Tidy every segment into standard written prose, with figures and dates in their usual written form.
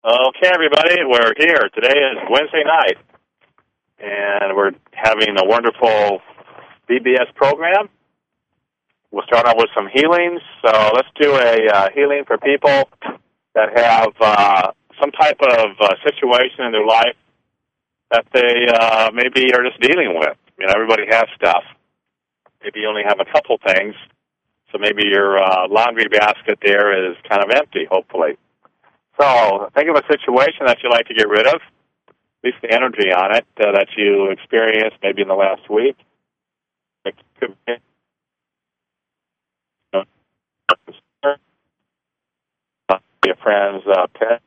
Okay, everybody, we're here. Today is Wednesday night, and we're having a wonderful BBS program. We'll start out with some healings. So let's do a healing for people that have some type of situation in their life that they maybe are just dealing with. You know, everybody has stuff. Maybe you only have a couple things, so maybe your laundry basket there is kind of empty, hopefully. So think of a situation that you'd like to get rid of, at least the energy on it that you experienced maybe in the last week. It could be your friend's pet.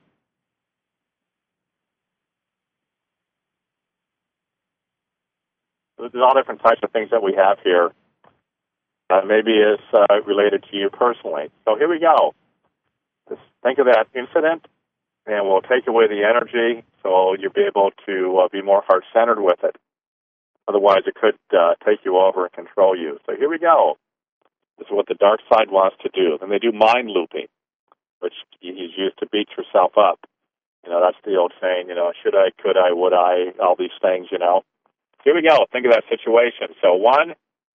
There's all different types of things that we have here. Maybe it's related to you personally. So here we go. Just think of that incident, and we'll take away the energy so you'll be able to be more heart-centered with it. Otherwise, it could take you over and control you. So here we go. This is what the dark side wants to do. Then they do mind looping, which is used to beat yourself up. You know, that's the old saying, you know, should I, could I, would I, all these things, you know. Here we go. Think of that situation. So 1,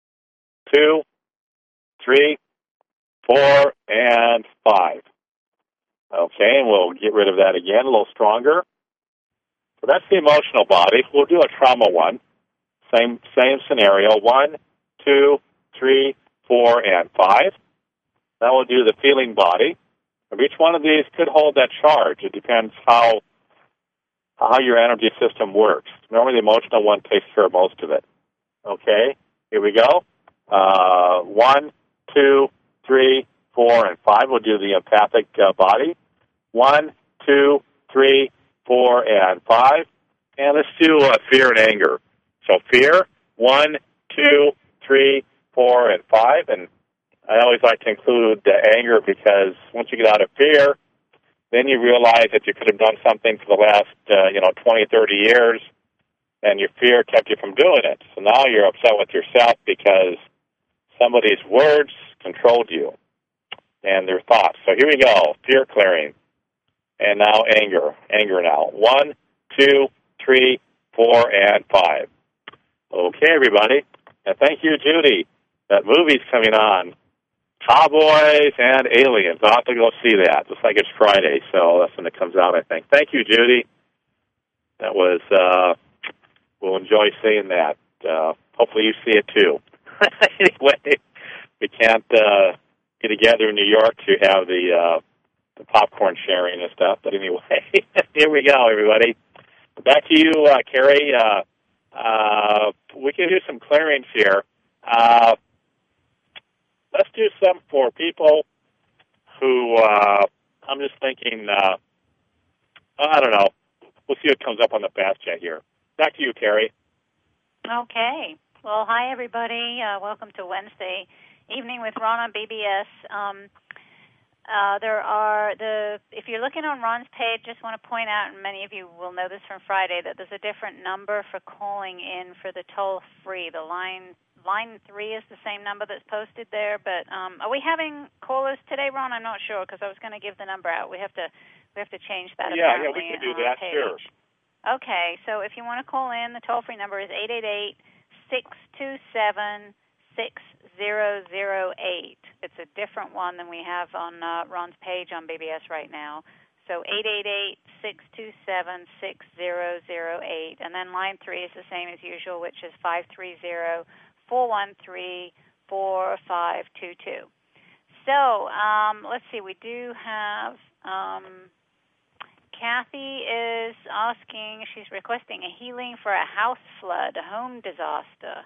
2, 3, 4, and 5. Okay, and we'll get rid of that again, a little stronger. So that's the emotional body. We'll do a trauma one. Same scenario. 1, 2, 3, 4, and 5. Now we'll do the feeling body. Each one of these could hold that charge. It depends how your energy system works. Normally the emotional one takes care of most of it. Okay, here we go. 1, 2, 3, 4, and 5. We'll do the empathic body. 1, 2, 3, 4, and 5. And let's do fear and anger. So fear, 1, 2, 3, 4, and 5. And I always like to include anger because once you get out of fear, then you realize that you could have done something for the last 20, 30 years, and your fear kept you from doing it. So now you're upset with yourself because somebody's words controlled you and their thoughts. So here we go, fear clearing. And now anger. Anger now. 1, 2, 3, 4, and 5. Okay, everybody. And thank you, Judy. That movie's coming on. Cowboys and Aliens. I'll have to go see that. Looks like it's Friday, so that's when it comes out, I think. Thank you, Judy. That was, we'll enjoy seeing that. Hopefully you see it, too. Anyway, we can't get together in New York to have the popcorn sharing and stuff, but anyway, here we go, everybody. Back to you, Carrie. We can do some clearings here. Let's do some for people who, I'm just thinking, I don't know. We'll see what comes up on the fast chat here. Back to you, Carrie. Okay. Well, hi, everybody. Welcome to Wednesday evening with Ron on BBS. If you're looking on Ron's page, just want to point out, and many of you will know this from Friday, that there's a different number for calling in for the toll-free. The line 3 is the same number that's posted there, but are we having callers today, Ron? I'm not sure because I was going to give the number out. We have to change that. Yeah, we can do that. Sure. Okay, so if you want to call in, the toll-free number is 888-627-6008. It's a different one than we have on Ron's page on BBS right now. So 888-627-6008. And then line 3 is the same as usual, which is 530-413-4522. So let's see. We do have Kathy is asking, she's requesting a healing for a house flood, a home disaster.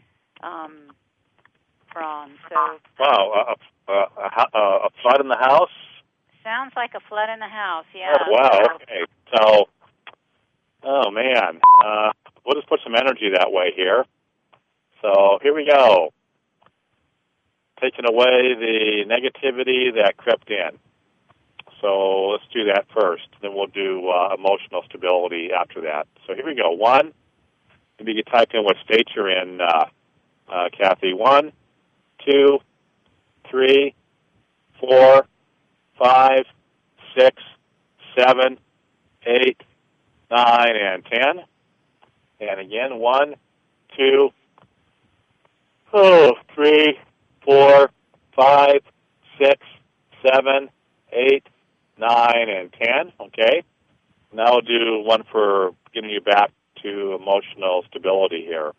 Ron, so... Wow, a flood in the house? Sounds like a flood in the house, yeah. Oh, wow, okay. So, oh, man. We'll just put some energy that way here. So, here we go. Taking away the negativity that crept in. So, let's do that first. Then we'll do emotional stability after that. So, here we go. 1, maybe you can type in what state you're in, Kathy. 1, 2, 3, 4, 5, 6, 7, 8, 9, and 10. And again, 1, 2, 3, 4, 5, 6, 7, 8, 9, and 10. Okay. Now we'll do one for getting you back to emotional stability here.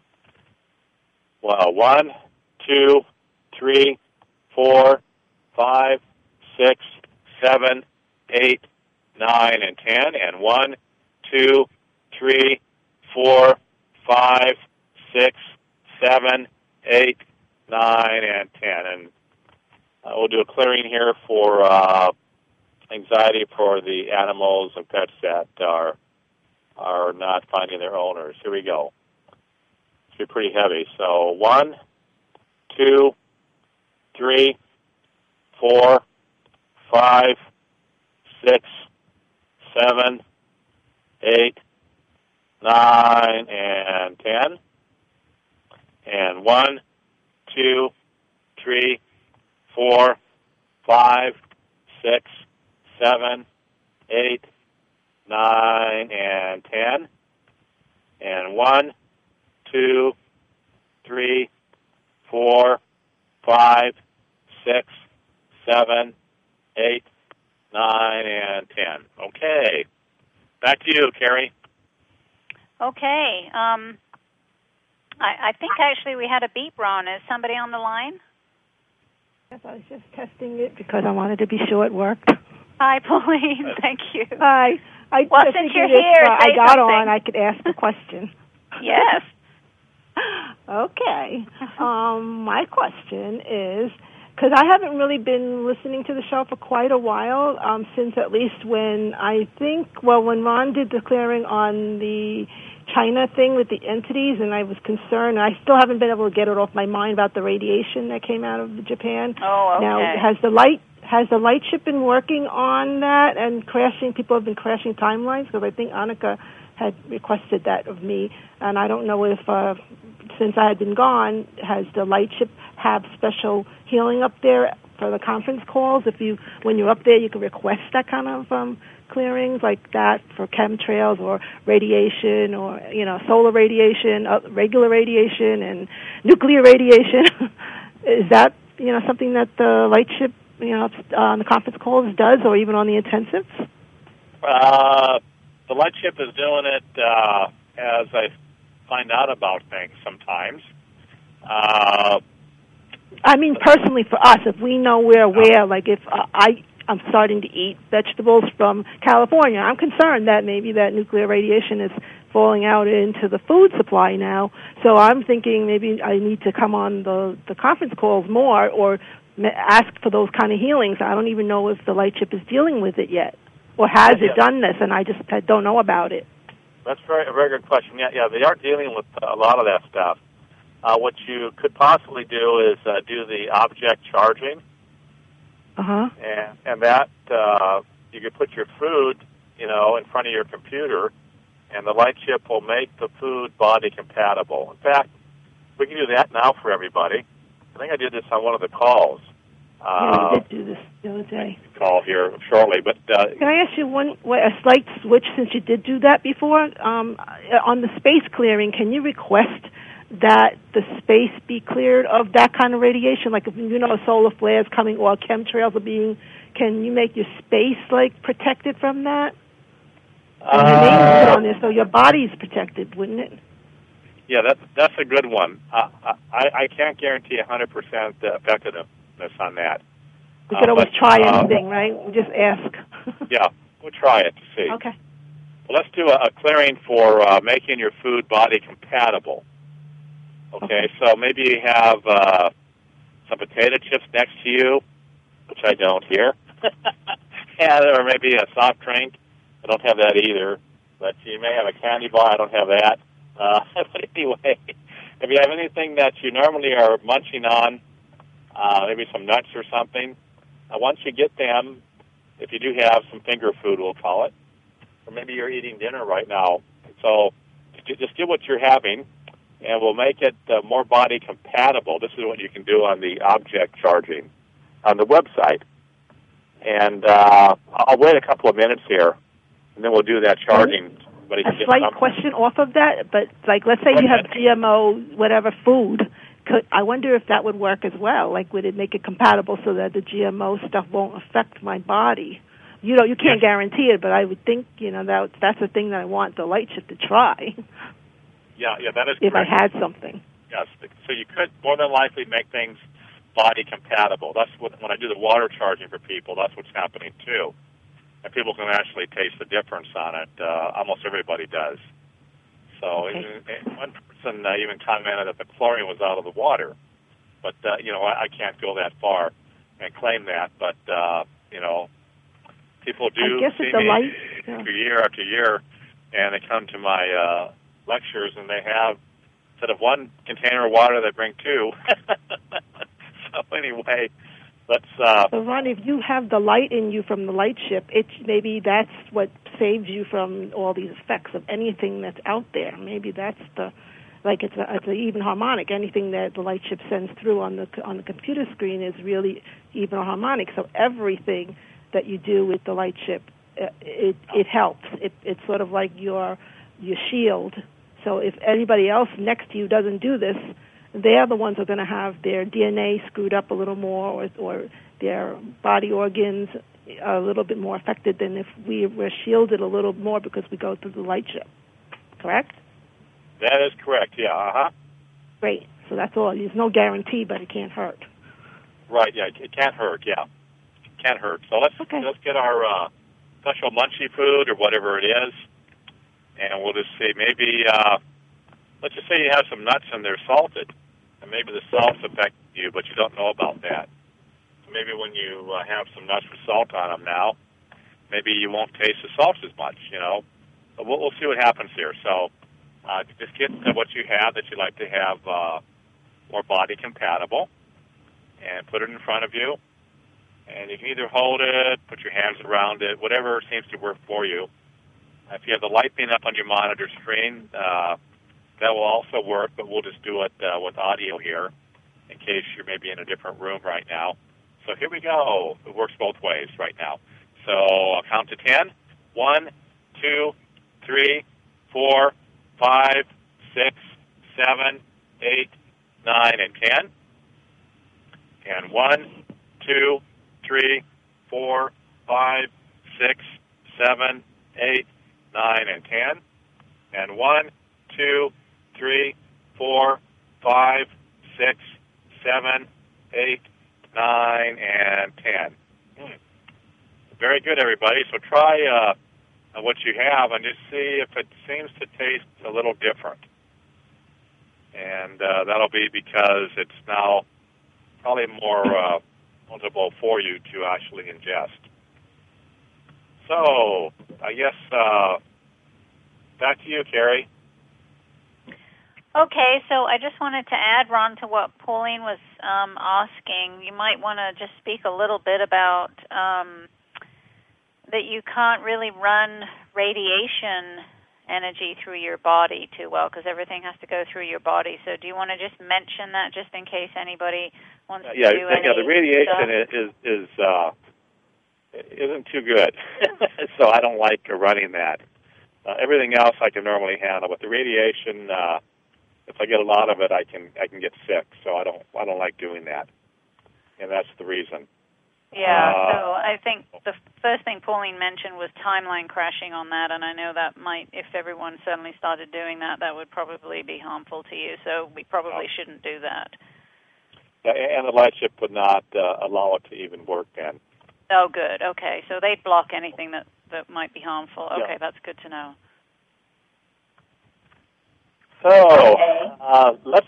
Well, 1, 2, 3, 4, 5, 6, 7, 8, 9, and 10. And 1, 2, 3, 4, 5, 6, 7, 8, 9, and 10. And we'll do a clearing here for anxiety for the animals and pets that are not finding their owners. Here we go. It's be pretty heavy. So 1, 2, 3, 4, 5, 6, 7, 8, 9, and 10. And 1, 2, 3, 4, 5, 6, 7, 8, 9, and 10. And 1, 2, 3, 4, 5, 6, 7, 8, 9, and 10. Okay. Back to you, Carrie. Okay. I think actually we had a beep, Ron. Is somebody on the line? Yes, I was just testing it because I wanted to be sure it worked. Hi, Pauline. Thank you. Hi. Well, since you're here, I got something. on, I could ask a question. Yes. Okay. My question is, because I haven't really been listening to the show for quite a while, since at least when when Ron did the clearing on the China thing with the entities, and I was concerned. I still haven't been able to get it off my mind about the radiation that came out of Japan. Oh, okay. Now, has the light ship been working on that and crashing? People have been crashing timelines because I think Annika had requested that of me, and I don't know if since I had been gone, has the light ship have special healing up there for the conference calls? When you're up there, you can request that kind of clearings like that for chemtrails or radiation or solar radiation, regular radiation, and nuclear radiation. Is that something that the light ship on the conference calls does, or even on the intensives? The light ship is doing it as I find out about things sometimes. I mean, personally for us, if we know we're aware, like if I'm starting to eat vegetables from California, I'm concerned that maybe that nuclear radiation is falling out into the food supply now. So I'm thinking maybe I need to come on the conference calls more or ask for those kind of healings. I don't even know if the light ship is dealing with it yet, or has it done this, and I just don't know about it. That's a very good question. Yeah, they are dealing with a lot of that stuff. What you could possibly do is do the object charging. Uh-huh. And that you could put your food, in front of your computer, and the light chip will make the food body compatible. In fact, we can do that now for everybody. I think I did this on one of the calls. Yeah, you did do this the other day. Call here shortly, but can I ask you a slight switch since you did do that before? On the space clearing, can you request that the space be cleared of that kind of radiation? Like if solar flares coming or chemtrails are being, can you make your space protected from that? And your name is put on there, so your body's protected, wouldn't it? Yeah, that's a good one. I can't guarantee 100% effectiveness on that. We could always try anything, right? We just ask. Yeah, we'll try it to see. Okay. Well, let's do a clearing for making your food body compatible. Okay, so maybe you have some potato chips next to you, which I don't here, or maybe a soft drink. I don't have that either, but you may have a candy bar. I don't have that. But anyway, if you have anything that you normally are munching on, maybe some nuts or something, once you get them, if you do have some finger food, we'll call it, or maybe you're eating dinner right now, so just get what you're having, and we'll make it more body compatible. This is what you can do on the object charging on the website. And I'll wait a couple of minutes here and then we'll do that charging. A slight question off of that, but like, let's say you have GMO, whatever food. I wonder if that would work as well. Like, would it make it compatible so that the GMO stuff won't affect my body? You can't guarantee it, but I would think, that's a thing that I want the Lightship to try. Yeah, that is correct. If I had something. Yes, so you could more than likely make things body compatible. That's when I do the water charging for people, that's what's happening too. And people can actually taste the difference on it. Almost everybody does. So one person even commented that the chlorine was out of the water. But, I can't go that far and claim that. But, people do see me year after year, and they come to my lectures, and they have, instead of one container of water, they bring two. So anyway, let's... So, Ron, if you have the light in you from the Lightship, maybe that's what saves you from all these effects of anything that's out there. Maybe that's it's an even harmonic. Anything that the Lightship sends through on the computer screen is really even harmonic. So everything that you do with the Lightship, it helps. It's sort of like your shield. So if anybody else next to you doesn't do this, they're the ones who are going to have their DNA screwed up a little more, or their body organs a little bit more affected than if we were shielded a little more because we go through the Lightship. Correct? That is correct, yeah. Uh-huh. Great. So that's all. There's no guarantee, but it can't hurt. Right, yeah. It can't hurt, yeah. It can't hurt. So let's get our special munchie food or whatever it is, and we'll just see. Maybe, let's just say you have some nuts and they're salted, and maybe the salt's affecting you, but you don't know about that. So maybe when you have some nuts with salt on them now, maybe you won't taste the salt as much, But we'll see what happens here. So just get what you have that you'd like to have more body compatible, and put it in front of you. And you can either hold it, put your hands around it, whatever seems to work for you. If you have the light beam up on your monitor screen, that will also work, but we'll just do it with audio here in case you're maybe in a different room right now. So here we go. It works both ways right now. So I'll count to 10. 1, 2, 3, 4, 5, 6, 7, 8, 9, and 10. And 1, 2, 3, 4, 5, 6, 7, 8, 9, and 10. And 1, 2, 3, 4, 5, 6, 7, 8, 9, and 10. Very good, everybody. So try what you have and just see if it seems to taste a little different. And that'll be because it's now probably more palatable for you to actually ingest. So I guess back to you, Carrie. Okay, so I just wanted to add, Ron, to what Pauline was asking. You might want to just speak a little bit about that you can't really run radiation energy through your body too well because everything has to go through your body. So do you want to just mention that just in case anybody wants to do any the radiation isn't too good, so I don't like running that. Everything else I can normally handle, but the radiation, if I get a lot of it, I can get sick. So I don't like doing that, and that's the reason. Yeah. So I think the first thing Pauline mentioned was timeline crashing on that, and I know that might, if everyone suddenly started doing that, that would probably be harmful to you. So we probably shouldn't do that. Yeah, and the Lightship would not allow it to even work then. Oh, good. Okay, so they block anything that might be harmful. Okay, that's good to know. So let's.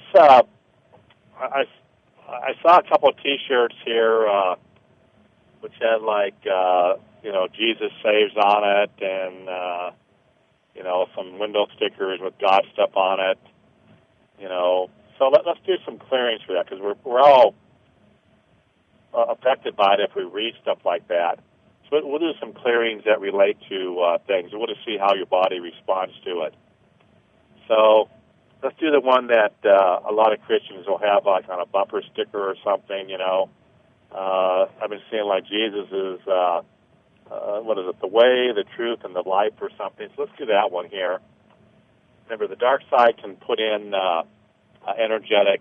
I saw a couple of T-shirts here, which had Jesus saves on it, and some window stickers with God stuff on it. So let's do some clearings for that because we're all affected by it if we read stuff like that. So we'll do some clearings that relate to things. We'll just see how your body responds to it. So let's do the one that a lot of Christians will have like on a bumper sticker or something, I've been seeing like Jesus is what is it? The way, the truth, and the life, or something. So let's do that one here. Remember, the dark side can put in energetic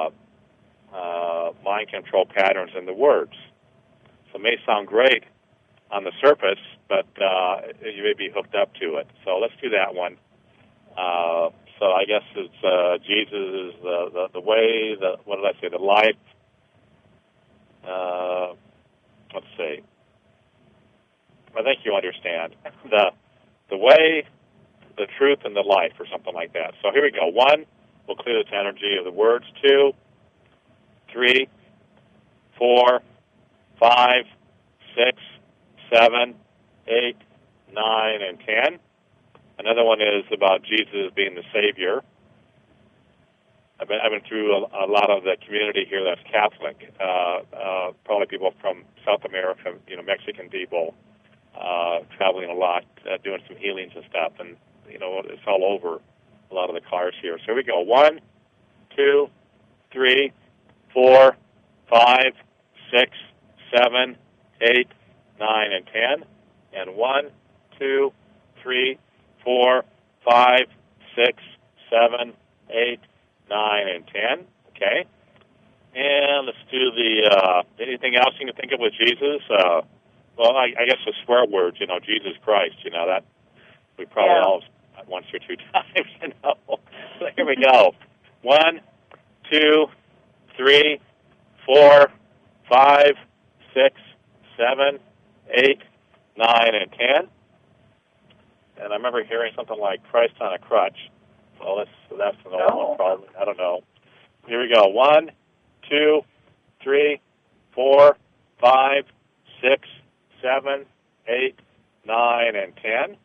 mind control patterns in the words. So it may sound great on the surface, but you may be hooked up to it. So let's do that one. So I guess it's Jesus is the way, what did I say, the life. Let's see. I think you understand. The way, the truth, and the life, or something like that. So here we go. 1, we'll clear this energy of the words. 2, 3, 4, 5, 6, 7, 8, 9, and 10. Another one is about Jesus being the Savior. I've been through a lot of the community here that's Catholic. Probably people from South America, Mexican people, traveling a lot, doing some healings and stuff, and it's all over a lot of the cars here. So here we go. 1, 2, 3, 4, 5, 6, 7, 8, 9, and 10. And 1, 2, 3, 4, 5, 6, 7, 8, 9, and 10. Okay. And let's do the anything else you can think of with Jesus. Well, I guess the swear words. Jesus Christ. That we probably all have once or two times. So here we go. 1, 2, 3, 4, 5, 6, 7, 8, 9, and 10. And I remember hearing something like Christ on a crutch. Well, that's an old one, probably. I don't know. Here we go. 1, 2, 3, 4, 5, 6, 7, 8, 9, and 10.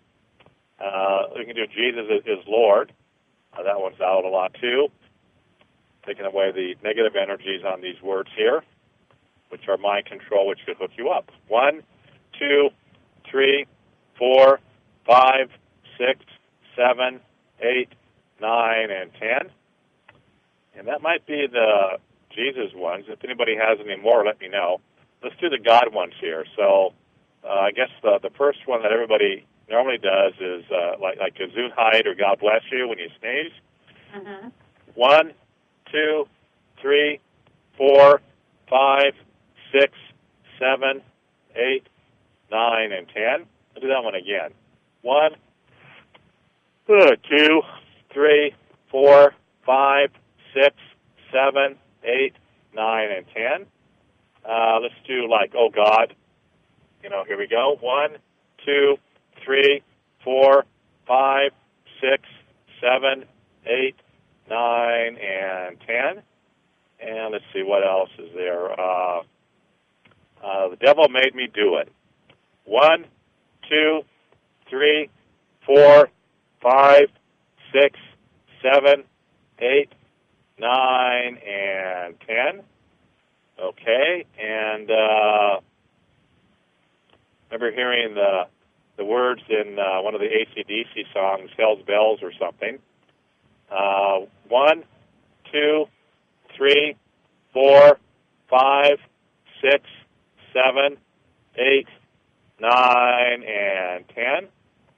We can do Jesus is Lord. That one's out a lot, too. Taking away the negative energies on these words here, which are mind control, which could hook you up. 1, 2, 3, 4, 5, 6, 7, 8, 9, and 10. And that might be the Jesus ones. If anybody has any more, let me know. Let's do the God ones here. So I guess the first one that everybody normally does is like Gesundheit or God bless you when you sneeze. Mm-hmm. 1, 2, 3, 4, 5, 6, 7, 8, 9, and 10. I'll do that one again. 1, 2, 3, 4, 5, 6, 7, 8, 9, and 10. Let's do like, oh God. Here we go. 1, 2, 3, 4, 5, 6, 7, 8, 9, and 10. And let's see, what else is there? The devil made me do it. 1, 2, 3, 4, 5, 6, 7, 8, 9, and 10. Okay, and remember hearing the words in one of the AC/DC songs, Hell's Bells or something. 1, 2, 3, 4, 5, 6, 7, 8, 9, and 10.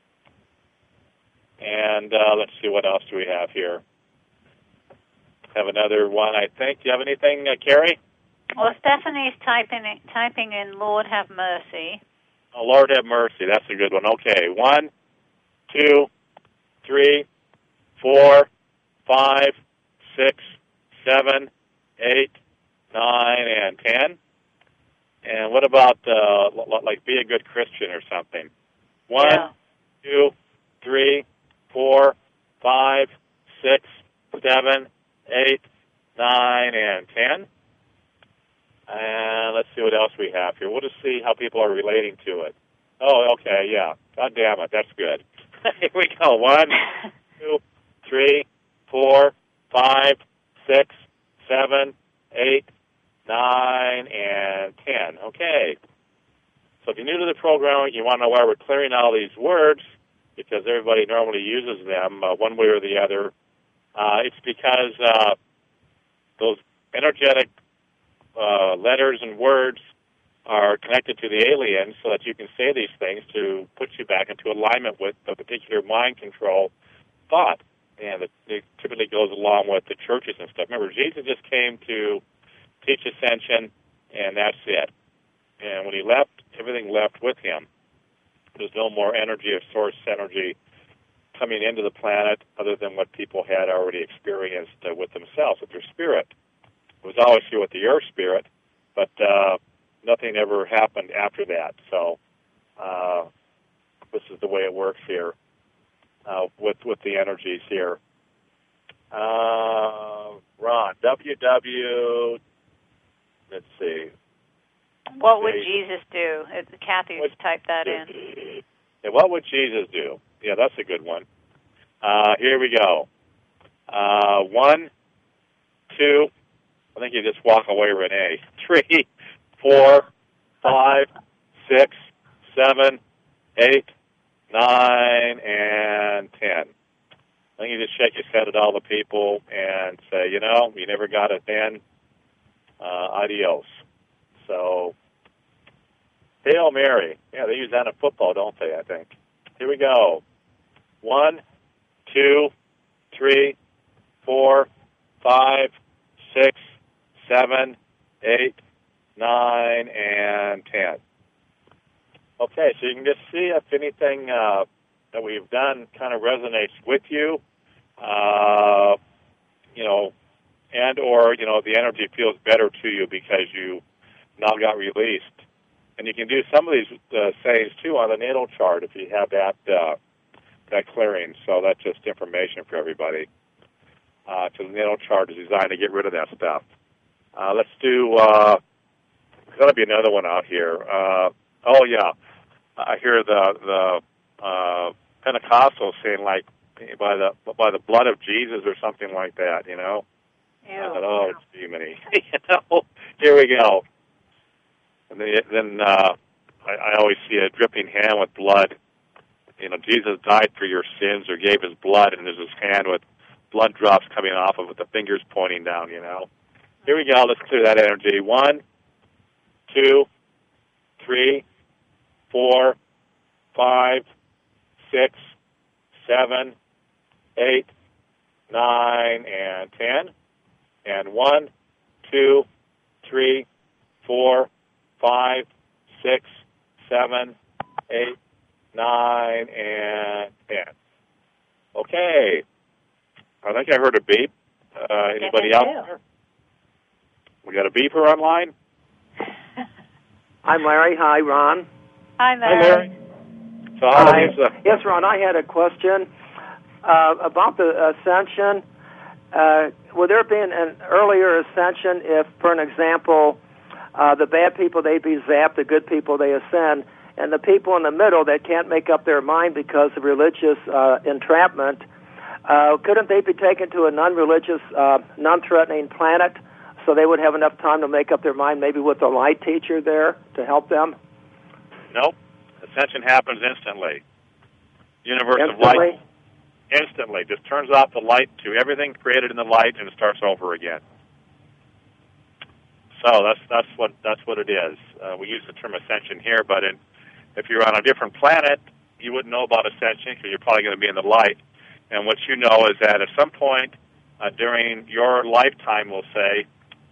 And let's see, what else do we have here? Have another one, I think. Do you have anything, Carrie? Well, Stephanie's typing in Lord have mercy. Oh, Lord have mercy. That's a good one. Okay. 1, 2, 3, 4, 5, 6, 7, 8, 9, and 10. And what about, like, be a good Christian or something? 1, 2, 3, 4, 5, 6, 7, 8, 9, and 10. And let's see what else we have here. We'll just see how people are relating to it. Oh, okay, yeah. God damn it, that's good. Here we go. 1, 2, 3, 4, 5, 6, 7, 8, 9, and 10. Okay. So if you're new to the program, you want to know why we're clearing all these words, because everybody normally uses them one way or the other. It's because those energetic letters and words are connected to the aliens so that you can say these things to put you back into alignment with a particular mind control thought. And it typically goes along with the churches and stuff. Remember, Jesus just came to teach ascension, and that's it. And when he left, everything left with him. There's no more energy or source energy coming into the planet other than what people had already experienced with themselves, with their spirit. It was always here with the earth spirit, but nothing ever happened after that. So this is the way it works here with the energies here. Ron, let's see. What would Jesus do? Kathy typed that in. Yeah, what would Jesus do? Yeah, that's a good one. Here we go. 1, 2, I think you just walk away, Renee. 3, 4, 5, 6, 7, 8, 9, and 10. I think you just shake your head at all the people and say, you never got it then. Adios. So, Hail Mary. Yeah, they use that in football, don't they, I think. Here we go. 1, 2, 3, 4, 5, 6, 7, 8, 9, and 10. Okay, so you can just see if anything that we've done kind of resonates with you, and or, the energy feels better to you because you now got released. And you can do some of these sayings, too, on the natal chart if you have that clearing. So that's just information for everybody. Because the natal chart is designed to get rid of that stuff. Let's do, there's got to be another one out here. Oh, yeah. I hear the Pentecostals saying, like, by the blood of Jesus or something like that, Ew. I thought, oh, it's demony. Here we go. And then I always see a dripping hand with blood. Jesus died for your sins or gave his blood, and there's his hand with blood drops coming off of it, the fingers pointing down, Here we go. Let's clear that energy. 1, 2, 3, 4, 5, 6, 7, 8, 9, and 10. And 1, 2, 3, 4, 5, 6, 7, 8, 9, and 10. Okay. I think I heard a beep. Anybody else there? We got a beeper online? I'm Larry. Hi, Ron. Hi, Larry. Hi, Larry. So how Yes, Ron, I had a question about the ascension. Would there have been an earlier ascension if, for an example, the bad people, they be zapped, the good people, they ascend, and the people in the middle that can't make up their mind because of religious entrapment, couldn't they be taken to a non-religious, non-threatening planet so they would have enough time to make up their mind, maybe with a light teacher there to help them? Nope. Ascension happens instantly. Universe of light. Instantly. Just turns off the light to everything created in the light and it starts over again. So that's what it is. We use the term ascension here, but if you're on a different planet, you wouldn't know about ascension because you're probably going to be in the light. And what you know is that at some point during your lifetime, we'll say,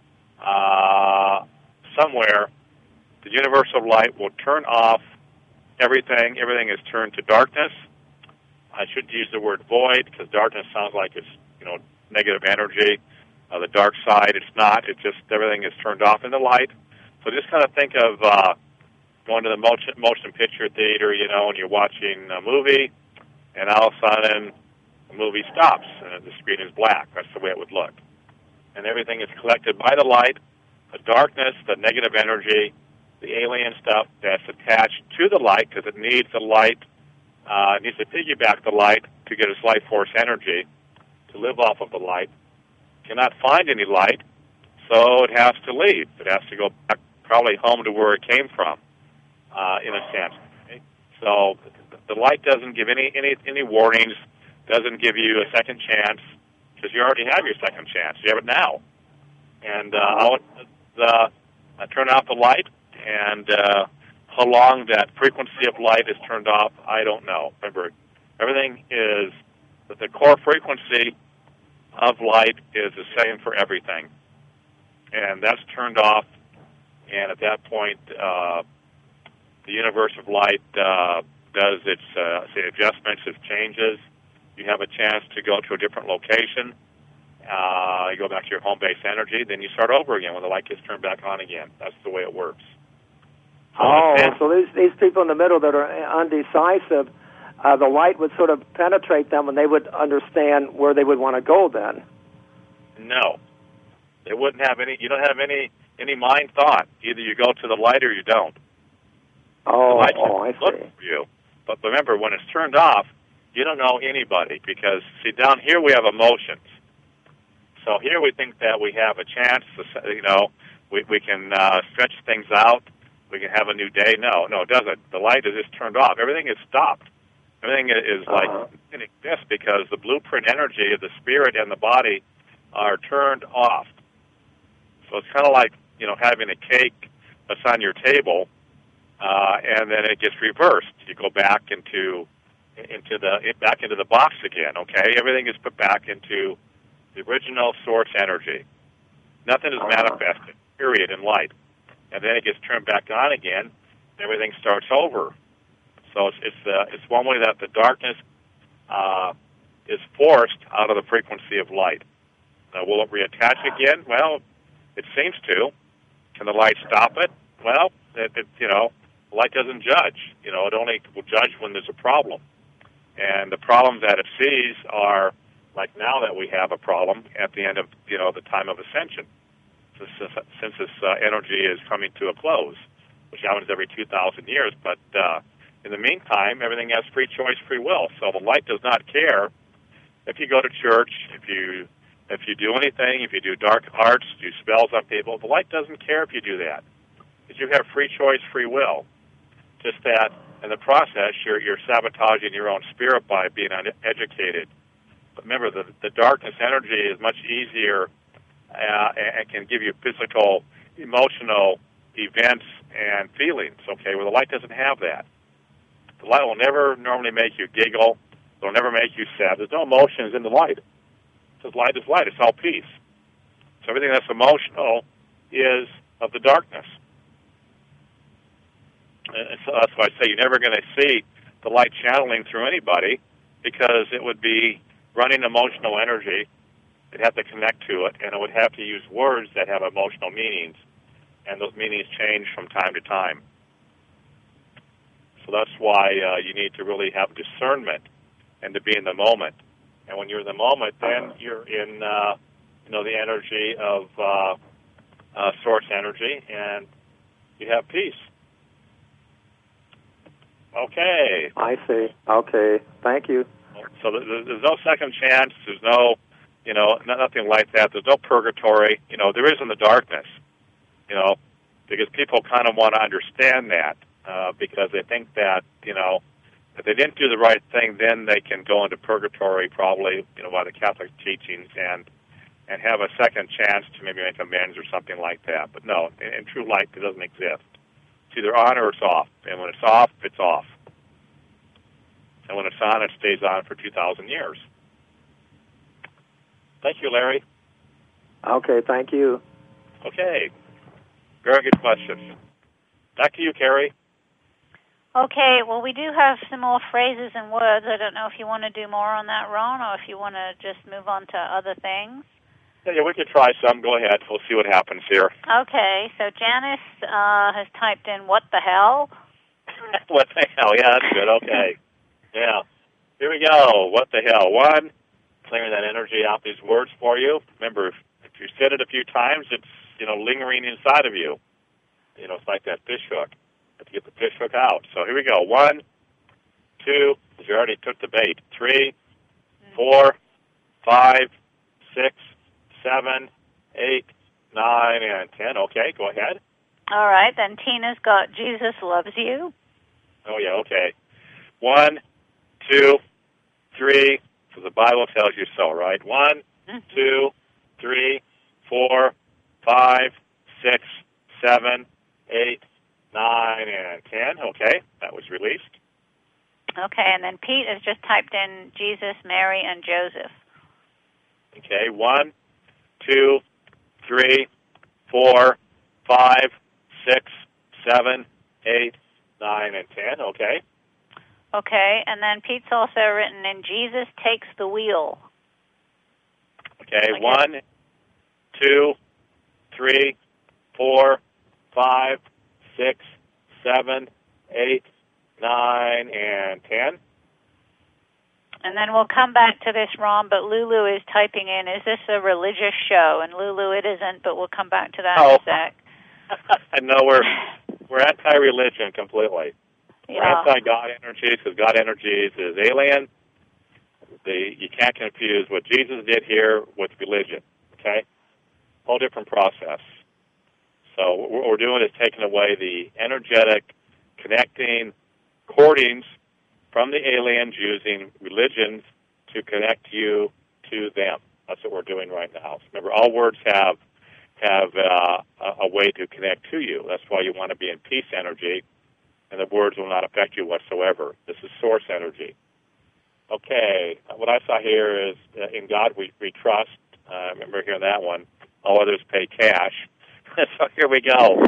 somewhere, the universal light will turn off everything. Everything is turned to darkness. I shouldn't use the word void because darkness sounds like it's negative energy. The dark side, it's not. It's just everything is turned off in the light. So just kind of think of going to the motion picture theater, and you're watching a movie, and all of a sudden the movie stops and the screen is black. That's the way it would look. And everything is collected by the light, the darkness, the negative energy, the alien stuff that's attached to the light because it needs the light. It needs to piggyback the light to get its life force energy to live off of the light. Cannot find any light, so it has to leave. It has to go back probably home to where it came from, in a sense. Okay? So the light doesn't give any warnings, doesn't give you a second chance, because you already have your second chance. You have it now. And I turn off the light, and how long that frequency of light is turned off, I don't know. Remember, everything is that the core frequency of light is the same for everything, and that's turned off. And at that point, the universe of light does its adjustments, its changes. You have a chance to go to a different location. You go back to your home base energy, then you start over again when the light gets turned back on again. That's the way it works. So these people in the middle that are undecisive, the light would sort of penetrate them, and they would understand where they would want to go then. No, they wouldn't have any. You don't have any mind thought. Either you go to the light or you don't. I see. Look for you. But remember, when it's turned off, you don't know anybody because, see, down here we have emotions. So here we think that we have a chance to, we can stretch things out. We can have a new day. No, it doesn't. The light is just turned off. Everything is stopped. Everything is it exists because the blueprint energy of the spirit and the body are turned off. So it's kind of like, having a cake that's on your table, and then it gets reversed. You go back into the box again. Okay, everything is put back into the original source energy. Nothing is manifested, period, in light. And then it gets turned back on again, and everything starts over. So it's one way that the darkness is forced out of the frequency of light. Now, will it reattach again? Well, it seems to. Can the light stop it? Well, the light doesn't judge. It only will judge when there's a problem. And the problems that it sees are, like now that we have a problem at the end of, the time of ascension, since this energy is coming to a close, which happens every 2,000 years. But in the meantime, everything has free choice, free will. So the light does not care if you go to church, if you do anything, if you do dark arts, do spells on people. The light doesn't care if you do that, because you have free choice, free will. Just that in the process, you're sabotaging your own spirit by being uneducated. But remember, the darkness energy is much easier and can give you physical, emotional events and feelings, okay, where the light doesn't have that. The light will never normally make you giggle. It will never make you sad. There's no emotions in the light. Because light is light. It's all peace. So everything that's emotional is of the darkness. And so that's why I say you're never going to see the light channeling through anybody, because it would be running emotional energy. It'd have to connect to it, and it would have to use words that have emotional meanings, and those meanings change from time to time. So that's why you need to really have discernment and to be in the moment. And when you're in the moment, then you're in the energy of source energy, and you have peace. Okay. I see. Okay. Thank you. So there's no second chance. There's no, nothing like that. There's no purgatory. There is in the darkness, because people kind of want to understand that because they think that, if they didn't do the right thing, then they can go into purgatory probably, by the Catholic teachings and have a second chance to maybe make amends or something like that. But no, in true light, it doesn't exist. It's either on or it's off. And when it's off, it's off. And when it's on, it stays on for 2,000 years. Thank you, Larry. Okay, thank you. Okay. Very good question. Back to you, Carrie. Okay, well, we do have some more phrases and words. I don't know if you want to do more on that, Ron, or if you want to just move on to other things. Yeah, we could try some. Go ahead. We'll see what happens here. Okay, so Janice has typed in, what the hell? What the hell? Yeah, that's good. Okay. Yeah. Here we go. What the hell? One, clearing that energy out, these words for you. Remember, if you said it a few times, it's, lingering inside of you. It's like that fish hook. You have to get the fish hook out. So here we go. 1, 2, you already took the bait. 3, 4, 5, 6, 7, 8, 9, and 10. Okay, go ahead. All right, then Tina's got Jesus loves you. Oh, yeah, okay. 1, 2, 3, so the Bible tells you so, right? 1, 2, 3, 4, 5, 6, 7, 8, 9, and 10. Okay, that was released. Okay, and then Pete has just typed in Jesus, Mary, and Joseph. Okay, 1, 2, 3, 4, 5, 6, 7, 8, 9, and 10. Okay. Okay, and then Pete's also written in Jesus takes the wheel. Okay, 1, 2, 3, 4, 5, 6, 7, 8, 9, and 10. And then we'll come back to this, Ron, but Lulu is typing in, is this a religious show? And Lulu, it isn't, but we'll come back to that in a sec. No, we're anti-religion completely. Yeah. We're anti-God energies, because God energies is alien. You can't confuse what Jesus did here with religion, okay? Whole different process. So what we're doing is taking away the energetic, connecting cordings from the aliens using religions to connect you to them. That's what we're doing right now. Remember, all words have a way to connect to you. That's why you want to be in peace energy, and the words will not affect you whatsoever. This is source energy. Okay, what I saw here is in God we trust. I remember hearing that one. All others pay cash. So here we go.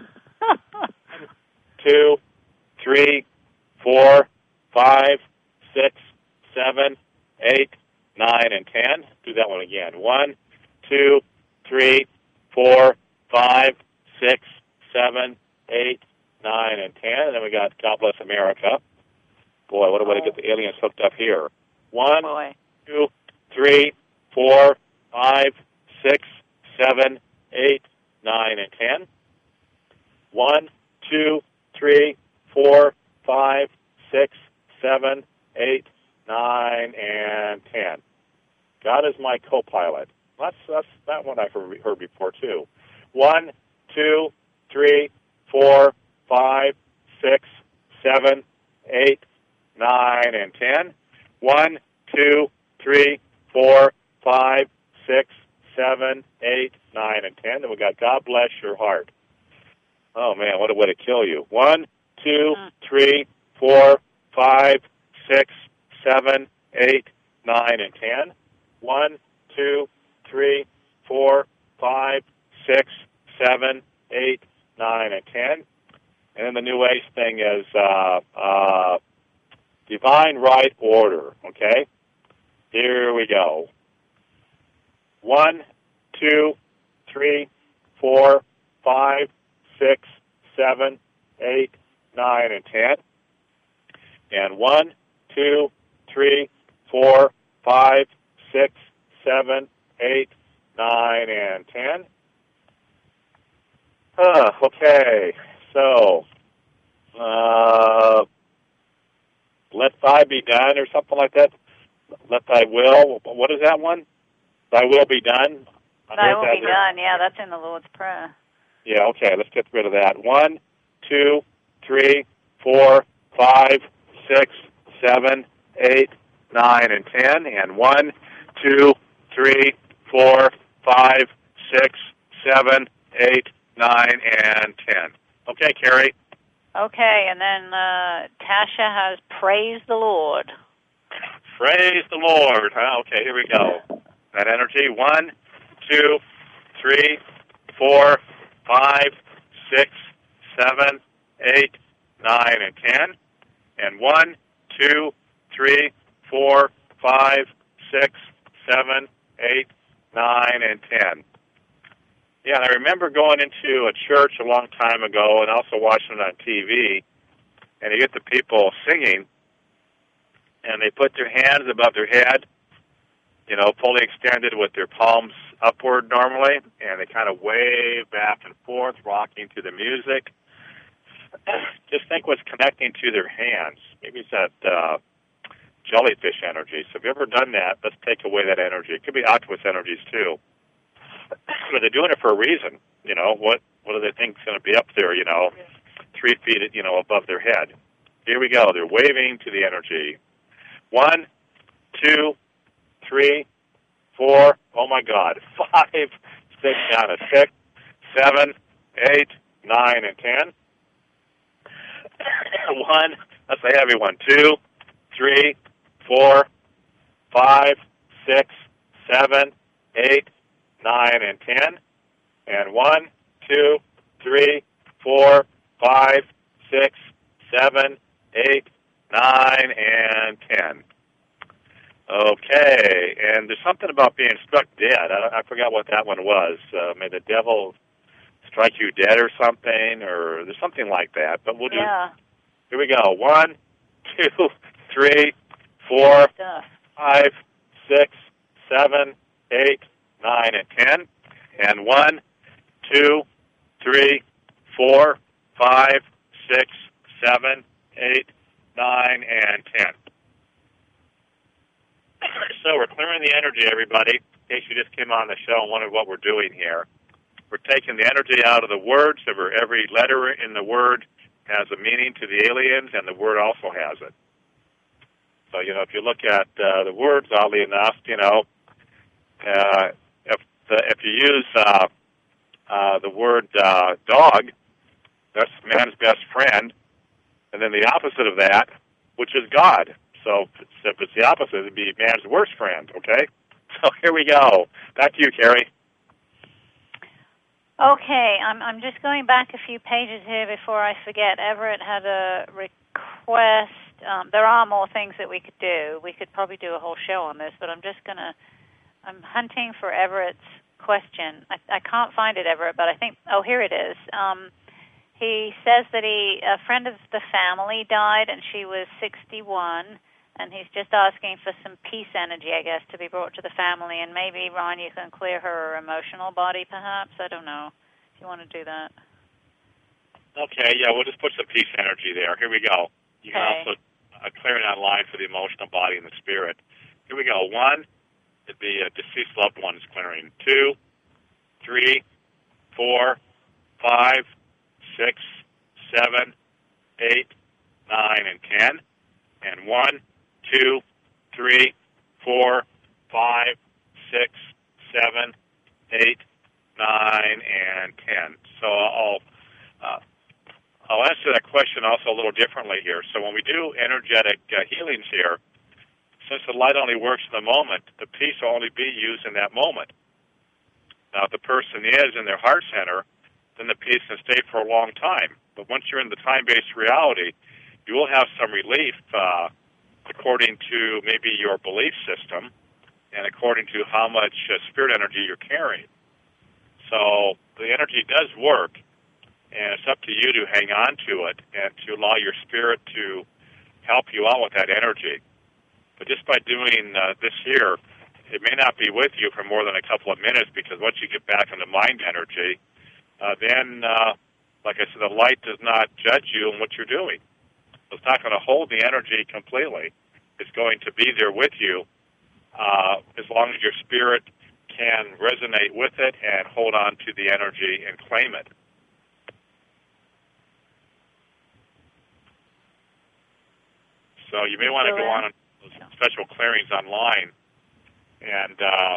2, 3, 4, 5, 6, 7, 8, 9, and 10. Do that one again. 1, 2, 3, 4, 5, 6, 7, 8, 9, and 10. And then we got God Bless America. Boy, what a way to get the aliens hooked up here. 1, 2, 3, 4, 5, 6, 7, 8, 9, and 10. 1, 2, 3, 4, 5, 6, 7, 8, 9, and 10. God is my co-pilot. That's that one I've heard before, too. 1, 2, 3, 4, 5, 6, 7, 8, 9, and 10. 1, 2, 3, 4, 5, 6, 7, 8, 9, and 10. Then we got God Bless Your Heart. Oh, man, what a way to kill you. 1, 2, 3, 4, 5, 6, 7, 8, 9, and 10. 1, 2, 3, 4, 5, 6, 7, 8, 9, and 10. And then the New Age thing is divine right order, okay? Here we go. 1, 2, 3, 4, 5, 6, 7, 8, 9, and 10. And 1, 2, 3, 4, 5, 6, 7, 8, 9, and 10. Okay, so let thy be done or something like that. Let thy will. What is that one? Thy will be done. Thy will be done. Yeah, that's in the Lord's Prayer. Yeah. Okay. Let's get rid of that. 1, 2, 3, 4, 5, 6, 7, 8, 9, and 10. And 1, 2, 3, 4, 5, 6, 7, 8, 9, and 10. Okay, Carrie. Okay, and then Tasha has praised the Lord. Praise the Lord. Okay, here we go. That energy. 1, 2, 3, 4, 5, 6, 7, 8, 9, and 10. And 1, 2, 3, 4, 5, 6, 7, 8, 9, and 10. Yeah, and I remember going into a church a long time ago and also watching it on TV, and you get the people singing, and they put their hands above their head, you know, fully extended with their palms upward normally, and they kind of wave back and forth, rocking to the music. Just think what's connecting to their hands. Maybe it's that jellyfish energy. So if you've ever done that, let's take away that energy. It could be octopus energies, too. But they're doing it for a reason. You know, what do they think is going to be up there, 3 feet, above their head? Here we go. They're waving to the energy. 1, 2, 3, 4, oh my God, 5, 6, down to 6, 7, 8, 9, and 10. 1, that's a heavy one. 2, 3, 4, 5, 6, 7, 8, 9, and 10. And 1, 2, 3, 4, 5, 6, 7, 8, 9, and 10. Okay, and there's something about being struck dead. I forgot what that one was. May the devil strike you dead or something, or there's something like that. But we'll do. Yeah. Here we go. 1, 2, 3, 4, 5, 6, 7, 8, 9, and 10. And 1, 2, 3, 4, 5, 6, 7, 8, 9, and 10. So we're clearing the energy, everybody, in case you just came on the show and wondered what we're doing here. We're taking the energy out of the words. Every letter in the word has a meaning to the aliens, and the word also has it. So, if you look at the words, oddly enough, if you use the word dog, that's man's best friend, and then the opposite of that, which is God. So if it's the opposite, it'd be man's worst friend, okay? So here we go. Back to you, Carrie. Okay, I'm just going back a few pages here before I forget. Everett had a request. There are more things that we could do. We could probably do a whole show on this, but I'm hunting for Everett's question. I can't find it, Everett, but I think, here it is. He says that a friend of the family died, and she was 61, and he's just asking for some peace energy, I guess, to be brought to the family. And maybe, Ron, you can clear her emotional body, perhaps? I don't know if you want to do that. Okay, yeah, we'll just put some peace energy there. Here we go. You can also clear it online for the emotional body and the spirit. Here we go. 1, it'd be a deceased loved one's clearing. 2, 3, 4, 5, 6, 7, 8, 9, and 10. And 1, 2, 3, 4, 5, 6, 7, 8, 9, and 10. So I'll answer that question also a little differently here. So when we do energetic healings here, since the light only works in the moment, the peace will only be used in that moment. Now, if the person is in their heart center, then the peace can stay for a long time. But once you're in the time-based reality, you will have some relief according to maybe your belief system and according to how much spirit energy you're carrying. So the energy does work, and it's up to you to hang on to it and to allow your spirit to help you out with that energy. But just by doing this here, it may not be with you for more than a couple of minutes, because once you get back into mind energy, then, like I said, the light does not judge you on what you're doing. It's not going to hold the energy completely. It's going to be there with you as long as your spirit can resonate with it and hold on to the energy and claim it. So you may want to go on special clearings online, and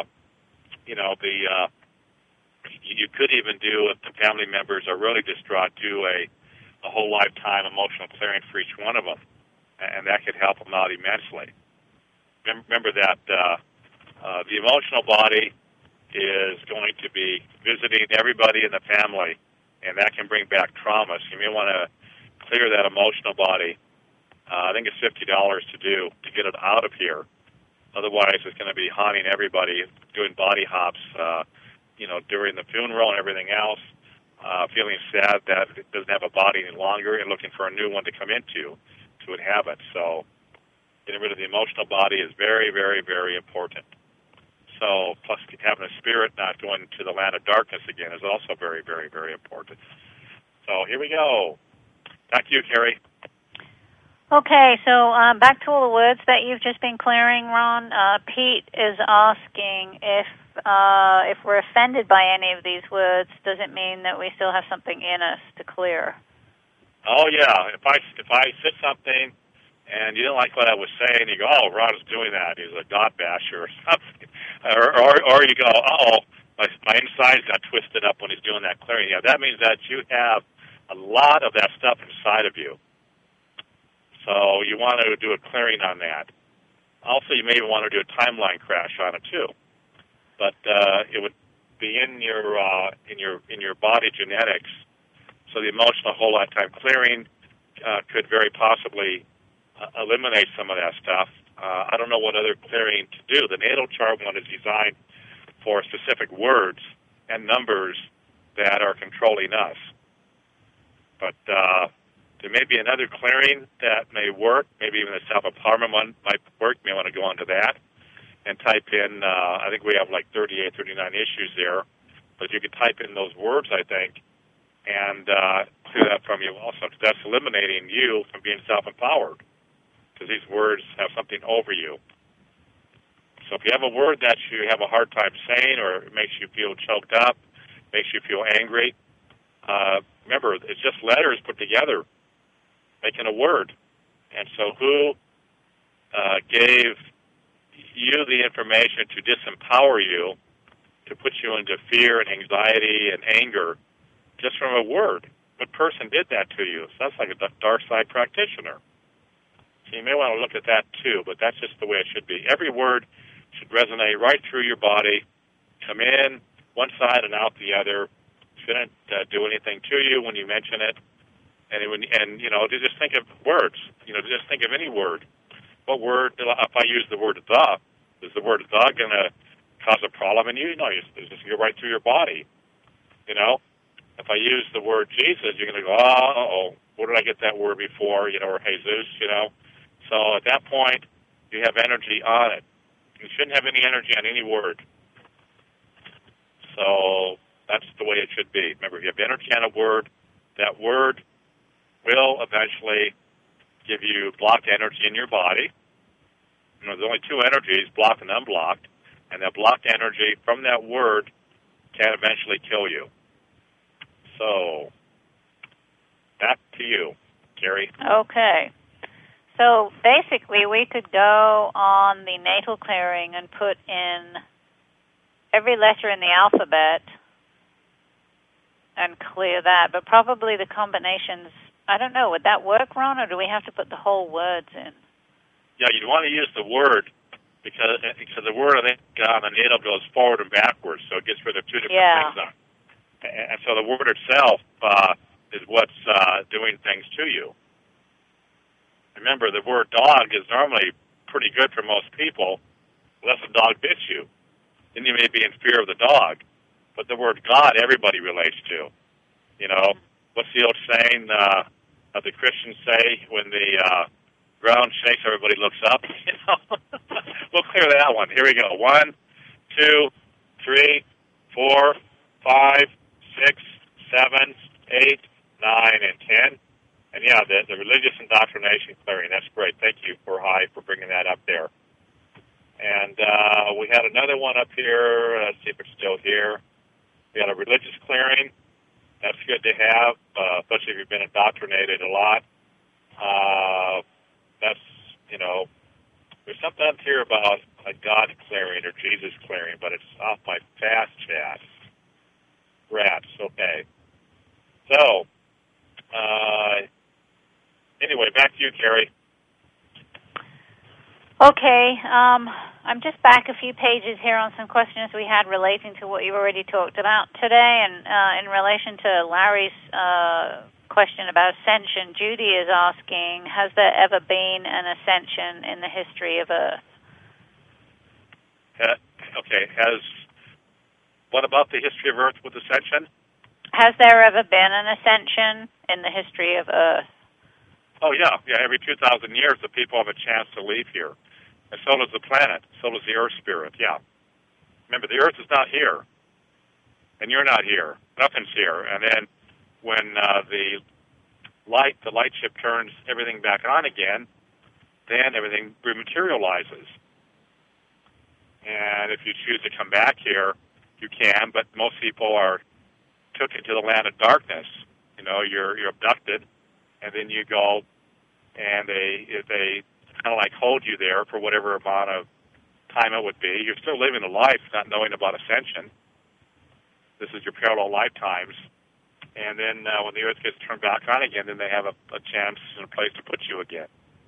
you could even do, if the family members are really distraught, do a whole lifetime emotional clearing for each one of them, and that could help them out immensely. Remember that the emotional body is going to be visiting everybody in the family, and that can bring back trauma. So you may want to clear that emotional body. I think it's $50 to do to get it out of here. Otherwise, it's going to be haunting everybody, doing body hops, during the funeral and everything else, feeling sad that it doesn't have a body any longer and looking for a new one to come into to inhabit. So getting rid of the emotional body is very, very, very important. So plus having a spirit not going to the land of darkness again is also very, very, very important. So here we go. Back to you, Carrie. Okay, so back to all the words that you've just been clearing, Ron. Pete is asking if we're offended by any of these words, does it mean that we still have something in us to clear? Oh yeah. If I said something and you didn't like what I was saying, you go, "Oh, Ron is doing that. He's a God basher or something," or you go, "Oh, my insides got twisted up when he's doing that clearing." Yeah, that means that you have a lot of that stuff inside of you. So you want to do a clearing on that. Also, you may want to do a timeline crash on it too. But it would be in your body genetics. So the emotional whole lifetime clearing could very possibly eliminate some of that stuff. I don't know what other clearing to do. The natal chart one is designed for specific words and numbers that are controlling us. But there may be another clearing that may work. Maybe even the self-empowerment one might work. You may want to go onto that and type in, I think we have like 38, 39 issues there. But you could type in those words, I think, and clear that from you also. Because that's eliminating you from being self-empowered. Because these words have something over you. So if you have a word that you have a hard time saying or it makes you feel choked up, makes you feel angry, remember, it's just letters put together, making a word. And so who gave you the information to disempower you, to put you into fear and anxiety and anger just from a word? What person did that to you? So that's like a dark side practitioner. So you may want to look at that too, but that's just the way it should be. Every word should resonate right through your body, come in one side and out the other. Shouldn't do anything to you when you mention it. And you know, to just think of words. You know, to just think of any word. What word, if I use the word the, is the word the going to cause a problem in you? No, it's just go right through your body. You know, if I use the word Jesus, you're going to go, oh, where did I get that word before? You know, or Jesus, you know. So at that point, you have energy on it. You shouldn't have any energy on any word. So that's the way it should be. Remember, if you have energy on a word, that word will eventually give you blocked energy in your body. You know, there's only two energies, blocked and unblocked, and that blocked energy from that word can eventually kill you. So, back to you, Carrie. Okay. So basically, we could go on the natal clearing and put in every letter in the alphabet and clear that, but probably the combinations, I don't know, would that work, Ron, or do we have to put the whole words in? Yeah, you'd want to use the word because the word, I think, on the natal goes forward and backwards, so it gets rid of two different things on it. And so the word itself is what's doing things to you. Remember, the word dog is normally pretty good for most people, unless a dog bits you. Then you may be in fear of the dog. But the word God, everybody relates to. You know, what's the old saying the Christians say when the ground shakes, everybody looks up? You know, we'll clear that one. Here we go. 1, 2, 3, 4, 5, 6, 7, 8, 9, and 10. And yeah, the religious indoctrination clearing, that's great. Thank you, for bringing that up there. And we had another one up here. Let's see if it's still here. We had a religious clearing. That's good to have, especially if you've been indoctrinated a lot. That's, you know, there's something up here about a God clearing or Jesus clearing, but it's off my fast chat. Rats, okay. So, anyway, back to you, Carrie. Okay, I'm just back a few pages here on some questions we had relating to what you've already talked about today, and in relation to Larry's question about ascension, Judy is asking, has there ever been an ascension in the history of Earth? Okay, what about the history of Earth with ascension? Has there ever been an ascension in the history of Earth? Oh, yeah. Every 2,000 years, the people have a chance to leave here. And so does the planet. So does the Earth Spirit, yeah. Remember, the Earth is not here. And you're not here. Nothing's here. And then when the light ship turns everything back on again, then everything rematerializes. And if you choose to come back here, you can, but most people are took into the land of darkness. You know, you're abducted, and then you go, and they kind of like hold you there for whatever amount of time it would be. You're still living a life, not knowing about ascension. This is your parallel lifetimes. And then when the Earth gets turned back on again, then they have a chance and a place to put you again.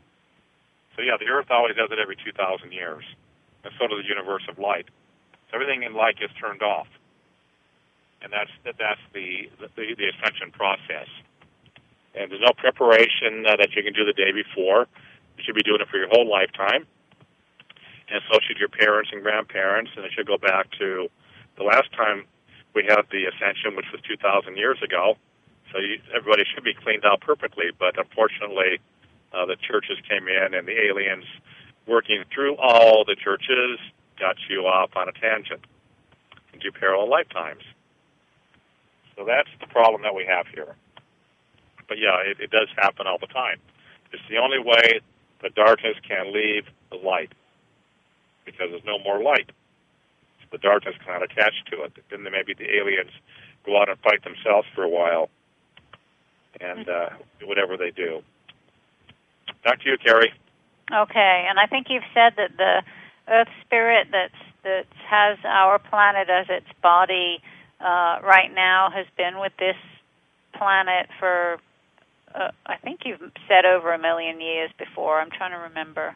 So yeah, the Earth always does it every 2,000 years, and so does the universe of light. So everything in light gets turned off, and that's the ascension process. And there's no preparation that you can do the day before. You should be doing it for your whole lifetime, and so should your parents and grandparents. And it should go back to the last time we had the ascension, which was 2,000 years ago. So everybody should be cleaned out perfectly, but unfortunately, the churches came in, and the aliens working through all the churches got you off on a tangent into parallel lifetimes. So that's the problem that we have here. But yeah, it does happen all the time. It's the only way the darkness can leave the light, because there's no more light. The darkness cannot attach to it. Then maybe the aliens go out and fight themselves for a while and do whatever they do. Back to you, Carrie. Okay, and I think you've said that the Earth spirit that has our planet as its body right now has been with this planet for, I think you've said over 1 million years before. I'm trying to remember.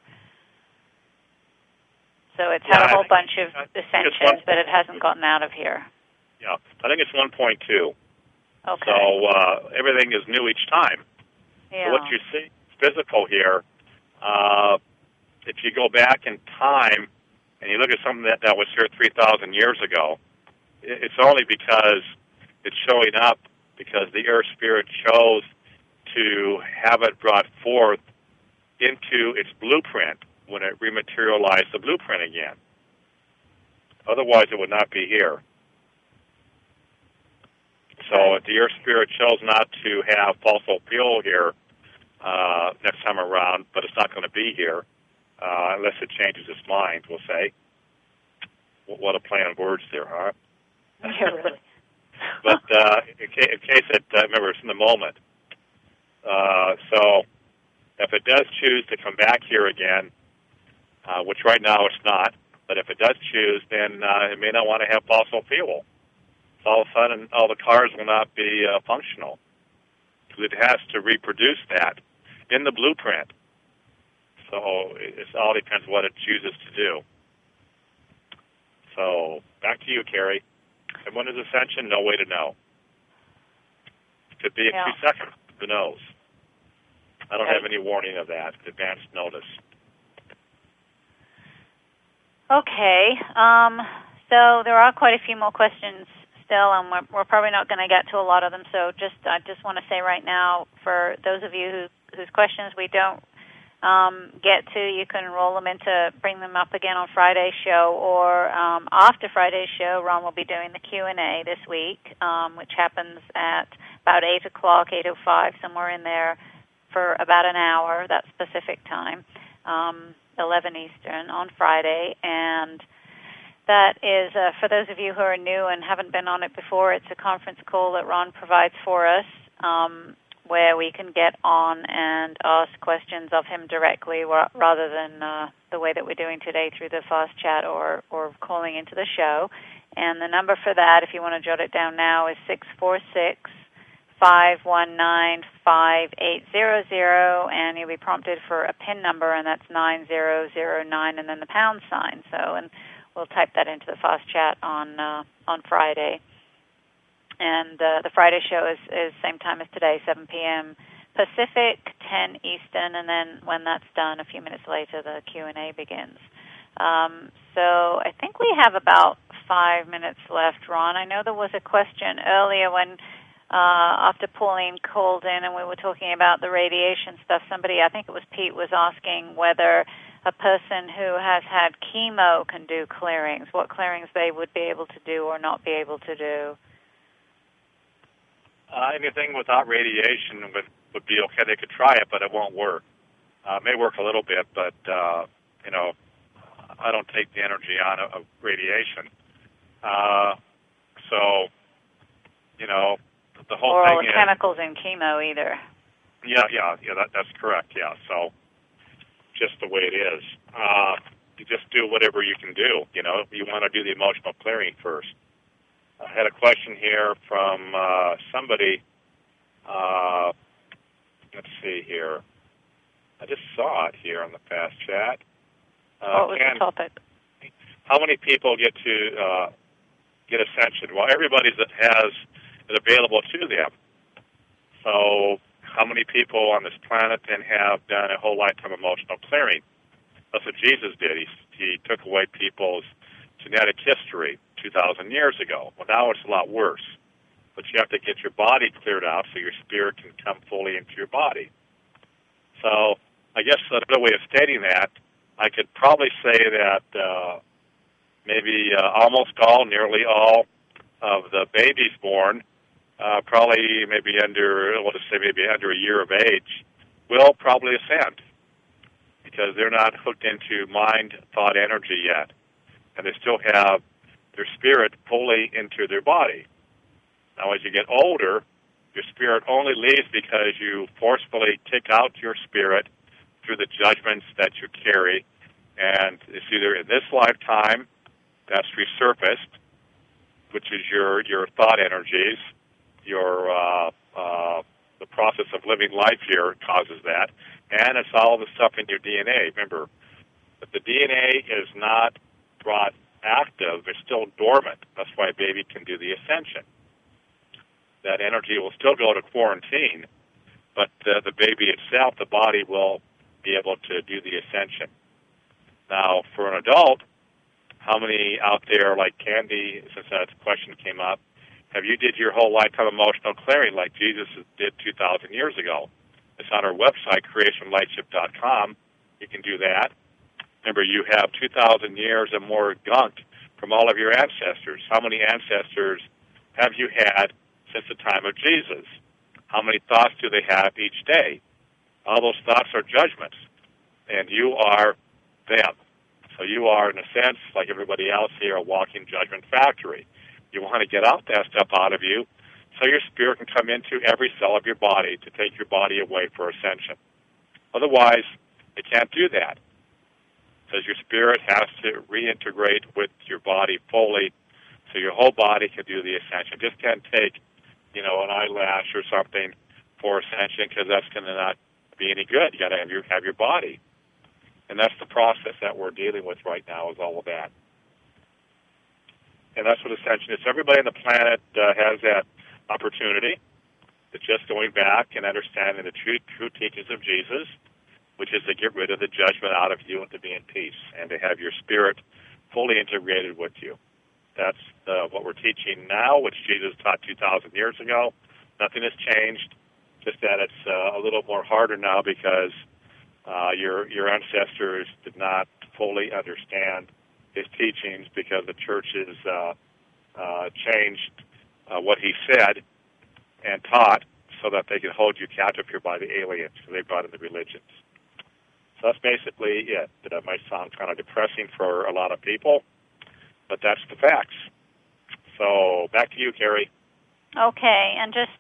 So it's had a whole bunch of ascensions, but it hasn't gotten out of here. Yeah, I think it's 1.2. Okay. So everything is new each time. Yeah. So what you see physical here, if you go back in time and you look at something that was here 3,000 years ago, it's only because it's showing up because the Earth Spirit chose to have it brought forth into its blueprint when it rematerialized the blueprint again. Otherwise, it would not be here. So if the Earth Spirit chose not to have fossil fuel here next time around, but it's not going to be here unless it changes its mind, we'll say. What a play on words there, huh? Yeah, really. But in case it, remember, it's in the moment. So if it does choose to come back here again, which right now it's not, but if it does choose, then it may not want to have fossil fuel. So all of a sudden, all the cars will not be functional. It has to reproduce that in the blueprint. So it all depends what it chooses to do. So back to you, Carrie. And when is ascension? No way to know. Could be in 2 seconds. Who knows? I don't have any warning of that. Advance notice. Okay. So there are quite a few more questions still, and we're probably not going to get to a lot of them. So I just want to say right now, for those of you whose questions we don't get to, you can roll them bring them up again on Friday's show, or after Friday's show, Ron will be doing the Q&A this week, which happens at about 8 o'clock, 8:05, somewhere in there, for about an hour, that Pacific time, 11 Eastern on Friday. And that is, for those of you who are new and haven't been on it before, it's a conference call that Ron provides for us, where we can get on and ask questions of him directly rather than the way that we're doing today through the fast chat or calling into the show. And the number for that, if you want to jot it down now, is 646-519-5800, and you'll be prompted for a PIN number, and that's 9009 and then the pound sign. And we'll type that into the fast chat on Friday. And the Friday show is same time as today, 7 p.m. Pacific, 10 Eastern, and then when that's done, a few minutes later, the Q&A begins. So I think we have about 5 minutes left, Ron. I know there was a question earlier when, after Pauline called in and we were talking about the radiation stuff, somebody, I think it was Pete, was asking whether a person who has had chemo can do clearings, what clearings they would be able to do or not be able to do. Anything without radiation would be okay. They could try it, but it won't work. It may work a little bit, but, I don't take the energy on of radiation. So, the whole thing is... Or chemicals in chemo either. Yeah, that's correct, yeah. So, just the way it is. You just do whatever you can do, You want to do the emotional clearing first. I had a question here from somebody. Let's see here. I just saw it here on the fast chat. What was the topic? How many people get to get ascension? Well, everybody that has it available to them. So how many people on this planet then have done a whole lifetime emotional clearing? That's what Jesus did. He took away people's genetic history 2,000 years ago. Well, now it's a lot worse. But you have to get your body cleared out so your spirit can come fully into your body. So I guess another way of stating that, I could probably say that maybe almost all, nearly all of the babies born, probably maybe under, we'll just say maybe under a year of age, will probably ascend because they're not hooked into mind, thought, energy yet. And they still have their spirit fully into their body. Now, as you get older, your spirit only leaves because you forcefully kick out your spirit through the judgments that you carry. And it's either in this lifetime that's resurfaced, which is your thought energies, the process of living life here causes that, and it's all the stuff in your DNA. Remember, if the DNA is not brought active, it's still dormant. That's why a baby can do the ascension. That energy will still go to quarantine, but the baby itself, the body, will be able to do the ascension. Now, for an adult, how many out there, like Candy, since that question came up, have you did your whole lifetime emotional clearing like Jesus did 2,000 years ago? It's on our website, creationlightship.com. You can do that. Remember, you have 2,000 years and more gunk from all of your ancestors. How many ancestors have you had since the time of Jesus? How many thoughts do they have each day? All those thoughts are judgments, and you are them. So you are, in a sense, like everybody else here, a walking judgment factory. You want to get out that stuff out of you so your spirit can come into every cell of your body to take your body away for ascension. Otherwise, it can't do that because your spirit has to reintegrate with your body fully so your whole body can do the ascension. It just can't take, an eyelash or something for ascension because that's going to not be any good. You got to have your body. And that's the process that we're dealing with right now, is all of that. And that's what ascension is. Everybody on the planet has that opportunity. It's just going back and understanding the true teachings of Jesus, which is to get rid of the judgment out of you and to be in peace and to have your spirit fully integrated with you. That's what we're teaching now, which Jesus taught 2,000 years ago. Nothing has changed, just that it's a little more harder now because your ancestors did not fully understand his teachings because the churches changed what he said and taught so that they could hold you captive here by the aliens, because they brought in the religions. So that's basically it. That might sound kind of depressing for a lot of people, but that's the facts. So back to you, Carrie. Okay, and just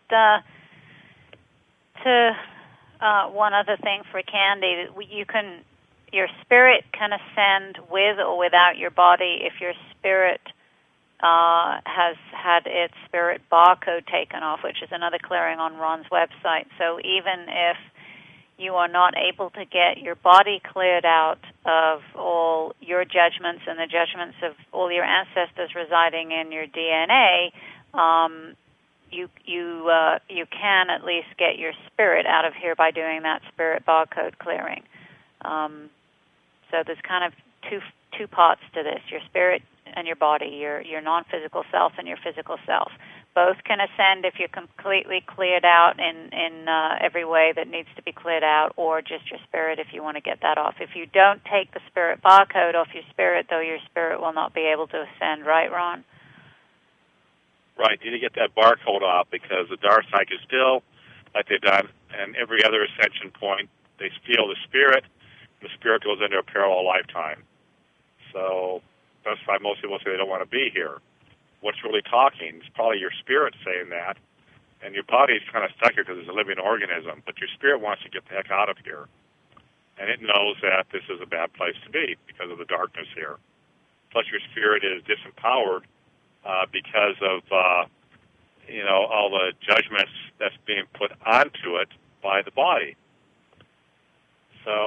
to one other thing for Candy, your spirit can ascend with or without your body if your spirit has had its spirit barcode taken off, which is another clearing on Ron's website. So even if you are not able to get your body cleared out of all your judgments and the judgments of all your ancestors residing in your DNA, you can at least get your spirit out of here by doing that spirit barcode clearing. So there's kind of two parts to this: your spirit and your body, your non-physical self and your physical self. Both can ascend if you're completely cleared out in every way that needs to be cleared out, or just your spirit if you want to get that off. If you don't take the spirit barcode off your spirit, though, your spirit will not be able to ascend. Right, Ron? Right. You need to get that barcode off because the dark side is still, like they've done, and every other ascension point, they steal the spirit. The spirit goes into a parallel lifetime. So that's why most people say they don't want to be here. What's really talking is probably your spirit saying that, and your body's kind of stuck here because it's a living organism, but your spirit wants to get the heck out of here. And it knows that this is a bad place to be because of the darkness here. Plus your spirit is disempowered because of, all the judgments that's being put onto it by the body. So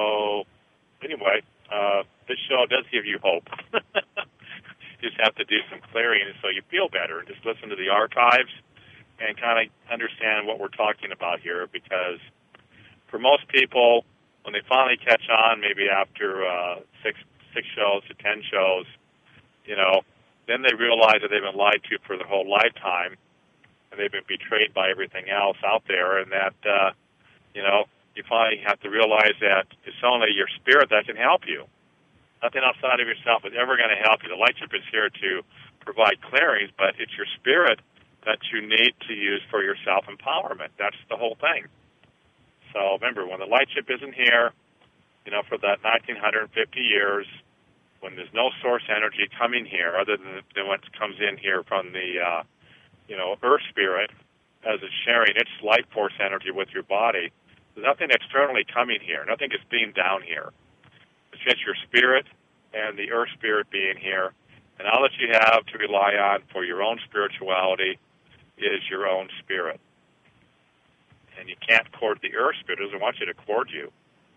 anyway, this show does give you hope. You just have to do some clearing so you feel better. Just listen to the archives and kind of understand what we're talking about here, because for most people, when they finally catch on, maybe after six shows to 10 shows, then they realize that they've been lied to for their whole lifetime, and they've been betrayed by everything else out there, and that, you finally have to realize that it's only your spirit that can help you. Nothing outside of yourself is ever going to help you. The light ship is here to provide clearings, but it's your spirit that you need to use for your self-empowerment. That's the whole thing. So remember, when the light ship isn't here, for that 1950 years, when there's no source energy coming here other than what comes in here from the, Earth Spirit, as it's sharing its life force energy with your body, there's nothing externally coming here. Nothing is being down here. It's just your spirit and the Earth Spirit being here. And all that you have to rely on for your own spirituality is your own spirit. And you can't court the Earth Spirit. It doesn't want you to court you.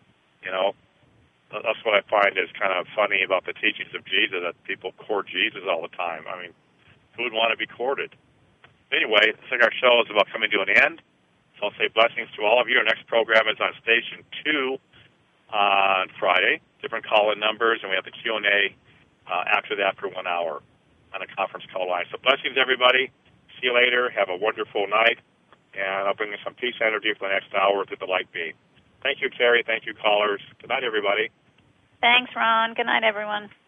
That's what I find is kind of funny about the teachings of Jesus, that people court Jesus all the time. I mean, who would want to be courted? Anyway, I think our show is about coming to an end. So I'll say blessings to all of you. Our next program is on Station 2 on Friday. Different call-in numbers, and we have the Q&A after that for 1 hour on a conference call line. So blessings, everybody. See you later. Have a wonderful night. And I'll bring you some peace energy for the next hour through the light beam. Thank you, Carrie. Thank you, callers. Good night, everybody. Thanks, Ron. Good night, everyone.